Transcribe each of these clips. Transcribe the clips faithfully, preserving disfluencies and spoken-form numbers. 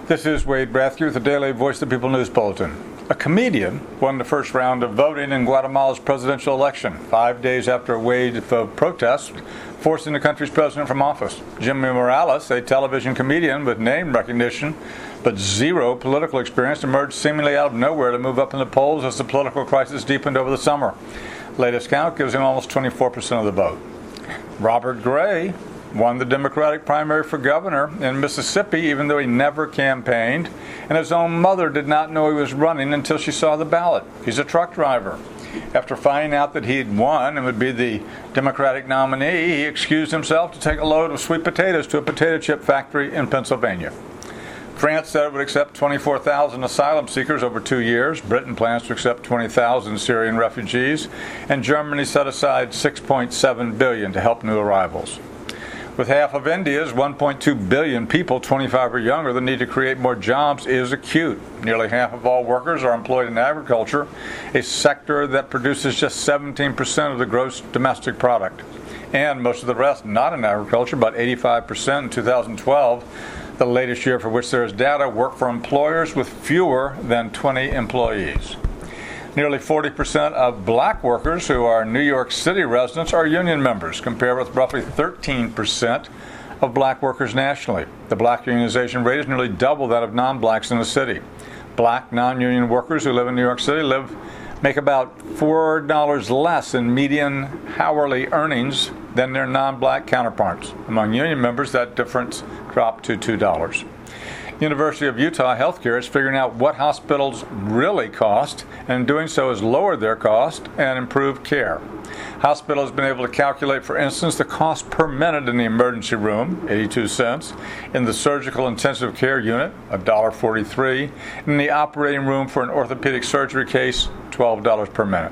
This is Wade Rathke with the Daily Voice of the People News Bulletin. A comedian won the first round of voting in Guatemala's presidential election, five days after a wave of protests forcing the country's president from office. Jimmy Morales, a television comedian with name recognition but zero political experience, emerged seemingly out of nowhere to move up in the polls as the political crisis deepened over the summer. Latest count gives him almost twenty-four percent of the vote. Robert Gray won the Democratic primary for governor in Mississippi, even though he never campaigned, and his own mother did not know he was running until she saw the ballot. He's a truck driver. After finding out that he had won and would be the Democratic nominee, he excused himself to take a load of sweet potatoes to a potato chip factory in Pennsylvania. France said it would accept twenty-four thousand asylum seekers over two years. Britain plans to accept twenty thousand Syrian refugees, and Germany set aside six point seven billion dollars to help new arrivals. With half of India's one point two billion people twenty-five or younger, the need to create more jobs is acute. Nearly half of all workers are employed in agriculture, a sector that produces just seventeen percent of the gross domestic product. And most of the rest not in agriculture, but eighty-five percent in two thousand twelve, the latest year for which there is data, work for employers with fewer than twenty employees. Nearly forty percent of black workers who are New York City residents are union members, compared with roughly thirteen percent of black workers nationally. The black unionization rate is nearly double that of non-blacks in the city. Black non-union workers who live in New York City live make about four dollars less in median hourly earnings than their non-black counterparts. Among union members, that difference dropped to two dollars. University of Utah Healthcare is figuring out what hospitals really cost, and in doing so has lowered their cost and improved care. Hospitals have been able to calculate, for instance, the cost per minute in the emergency room, eighty-two cents, in the surgical intensive care unit, one dollar and forty-three cents, and in the operating room for an orthopedic surgery case, twelve dollars per minute.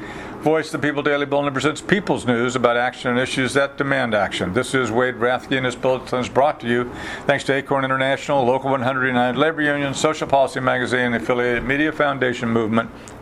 Voice of the People Daily Bulletin presents People's News about action and issues that demand action. This is Wade Rathke, and this bulletin is brought to you thanks to Acorn International, Local one hundred United Labor Union, Social Policy Magazine, and the Affiliated Media Foundation Movement,